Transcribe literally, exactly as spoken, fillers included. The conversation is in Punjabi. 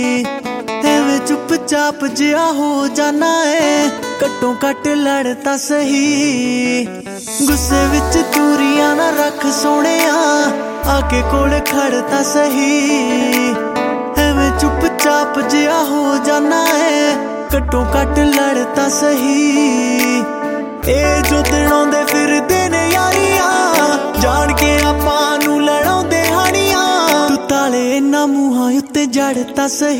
ਐਵੇਂ ਚੁੱਪ-ਚਾਪ ਜਿਹਾ ਹੋ ਜਾਣਾ ਏ, ਘੱਟੋ ਘੱਟ ਲੜ ਤਾਂ ਸਹੀ। ਗੁੱਸੇ ਵਿੱਚ ਦੂਰੀਆਂ ਨਾ ਰੱਖ ਸੋਹਣਿਆ, ਆ ਕੇ ਕੋਲ ਖੜ ਤਾਂ ਸਹੀ। ਐਵੇਂ ਚੁੱਪ-ਚਾਪ ਜਿਹਾ ਹੋ ਜਾਣਾ ਏ, ਘੱਟੋ ਘੱਟ ਲੜ ਤਾਂ ਸਹੀ। ਇਹ ਜੋ ਦਿਨ ਆਉਂਦੇ ਫਿਰਦੇ ਨੇ ਯਾਰੀਆਂ, ਜਾਣ ਕੇ ਆਪਾਂ ਨੂੰ ਲੜਾਉਂਦੇ ਹਾਣੀਆਂ। ਤੂੰ ਤਾਲੇ ਇਹਨਾਂ ਮੂੰਹਾਂ ਉੱਤੇ ਜੜ ਤਾਂ ਸਹੀ।